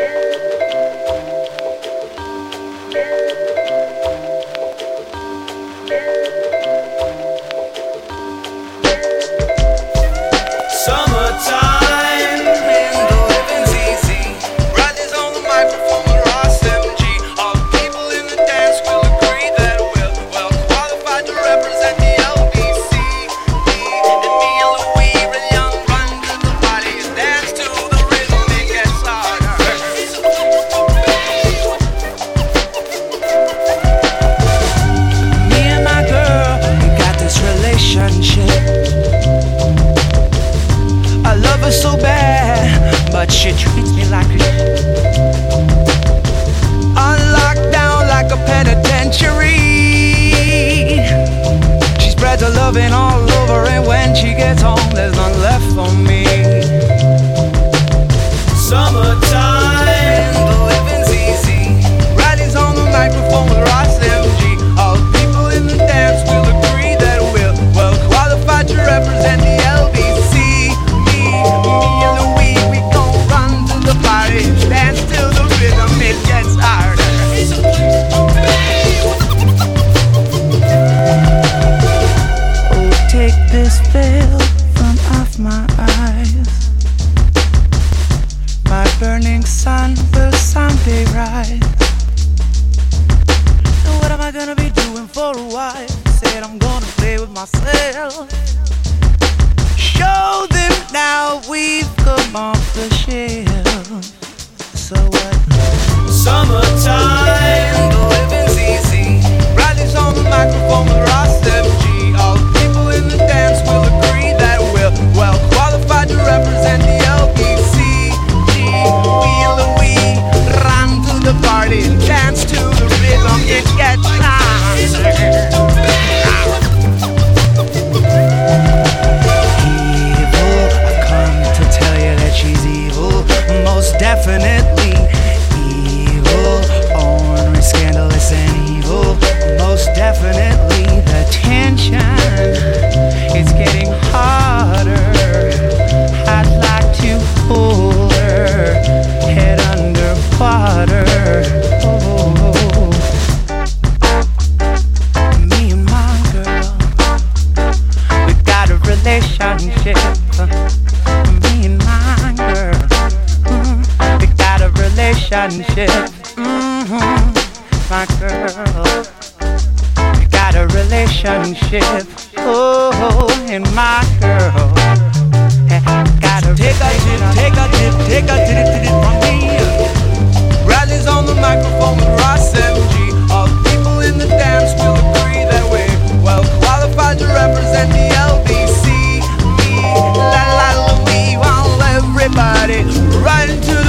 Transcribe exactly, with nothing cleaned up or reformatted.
She treats me like a unlocked down like a penitentiary. She spreads her loving all over, and when she gets home, there's none left for me. Summertime, the living's easy. Riley's on the microphone with Ross M G. All the people in the dance will agree that we're well qualified to represent the L B C. Me, me and Louis, we gon' run to the party, dance till the rhythm it gets harder. Oh, take this veil from off my eyes. My burning sun will someday rise. And what am I gonna be doing for a while? Said I'm gonna play with myself. Show them now we've come off the shelf. So what? Summertime, the living's easy. Riley's on the microphone with Ross M G. All the people in the dance will agree that we're well qualified to represent the L B C. We and Louis run to the party and dance to the rhythm. It gets evil. I've come to tell you that she's evil, most definitely evil, ornery, scandalous, and evil. Most definitely the tension is getting harder. I'd like to hold her head underwater. Oh, me and my girl, we got a relationship. Me and my girl, mm, we got a relationship. Mm-hmm. My girl, we got a relationship. Oh, and my girl. Take a tip, take a tip, take a tip, tip from me. Riley's on the microphone with Ross M G. All the people in the dance will agree that we're well qualified to represent the L B C. Me, la la Louis, while everybody right into